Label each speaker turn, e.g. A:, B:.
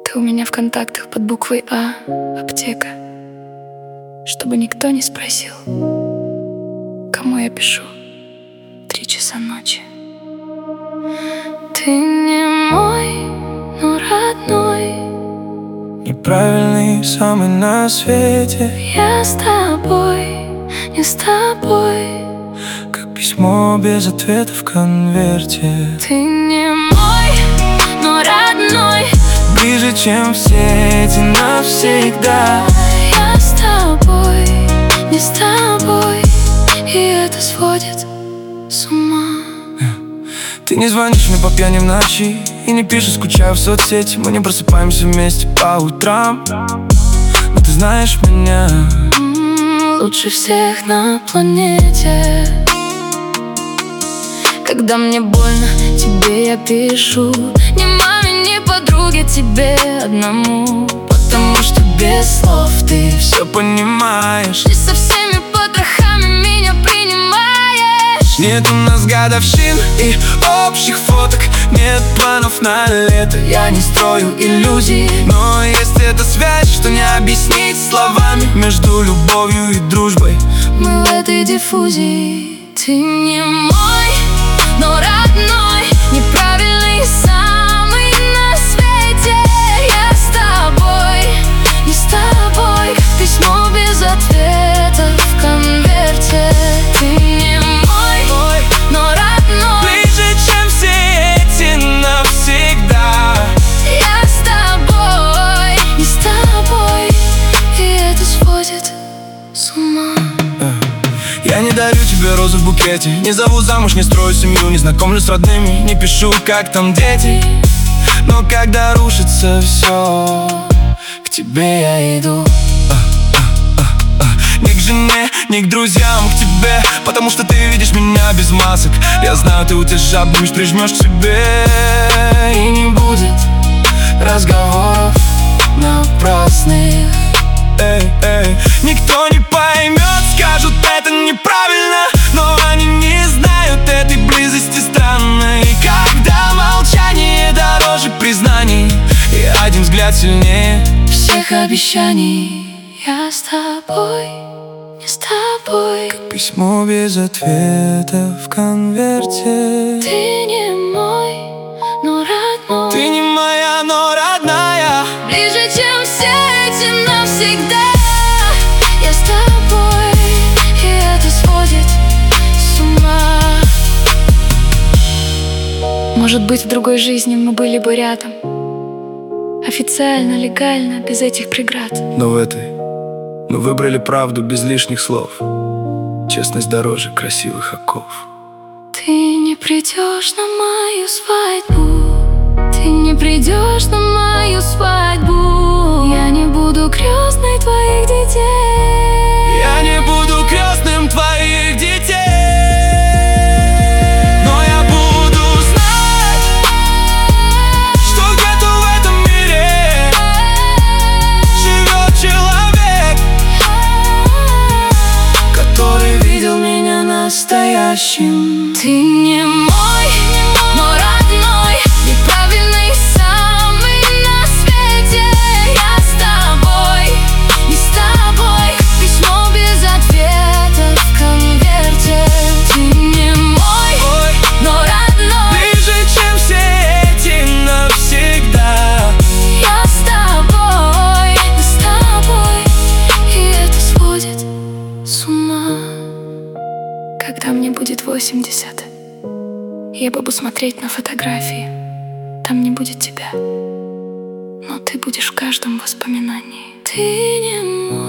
A: Ты у меня в контактах под буквой А, аптека. Чтобы никто не спросил, кому я пишу 3 часа ночи. Ты не мой, но родной.
B: Неправильный самый на свете.
A: Я с тобой, не с тобой.
B: Как письмо без ответа в конверте.
A: Ты не мой, но родной.
B: Ближе, чем все эти навсегда.
A: Я с тобой, не с тобой. И это сводит с ума.
B: Ты не звонишь мне по пьяни в ночи и не пишешь, скучаю в соцсети. Мы не просыпаемся вместе по утрам, но ты знаешь меня
A: лучше всех на планете. Когда мне больно, тебе я пишу. Ни маме, ни подруге, тебе одному. Потому что без слов ты
B: все понимаешь.
A: Ты со всеми потрохами меня принимаешь.
B: Нет у нас годовщин и общих фоток. Нет планов на лето, я не строю иллюзий. Но есть эта связь, что не объяснить словами. Между любовью и дружбой
A: мы в этой диффузии. Ты не мой, но родной. Неправильный самый на свете. Я с тобой, не с тобой. Как письмо без ответа в конверте. Ты не мой, но родной.
B: Ближе, чем все эти навсегда.
A: Я с тобой, не с тобой. И это сводит с ума.
B: Я не дарю тебе розы в букете, не зову замуж, не строю семью, не знакомлюсь с родными, не пишу, как там дети. Но когда рушится все, к тебе я иду. Не к жене, не к друзьям, к тебе. Потому что ты видишь меня без масок. Я знаю, ты утешаешь, прижмешь к себе. И не будет разговоров напрасных. Никто не поймет, скажут, это неправильно. Но они не знают этой близости странной. Когда молчание дороже признаний, и один взгляд сильнее
A: всех обещаний. Я с тобой, не с тобой.
B: как письмо без ответа в конверте.
A: Ты не мой, но родной.
B: Ты не моя, но родная.
A: Ближе, чем все эти навсегда. Я с тобой, и это сводит с ума. Может быть, в другой жизни мы были бы рядом. Официально, легально, без этих преград.
B: Но в этой мы выбрали правду без лишних слов. Честность дороже красивых оков.
A: Ты не придешь на мою свадьбу. Ты не придешь на мою свадьбу. Я не буду крестной твоих детей.
B: Я не буду крестным твоих детей. Но я буду знать, что где-то в этом мире живет человек, который видел меня настоящим.
A: Ты не мой, но родной. Неправильный самый на свете. Я с тобой, не с тобой. Как письмо без ответа в конверте. Ты не мой, но родной.
B: Ближе, чем все эти навсегда.
A: Я с тобой, не с тобой. И это сводит с ума. Когда мне будет 80, я буду смотреть на фотографии. Там не будет тебя, но ты будешь в каждом воспоминании. Ты не мой.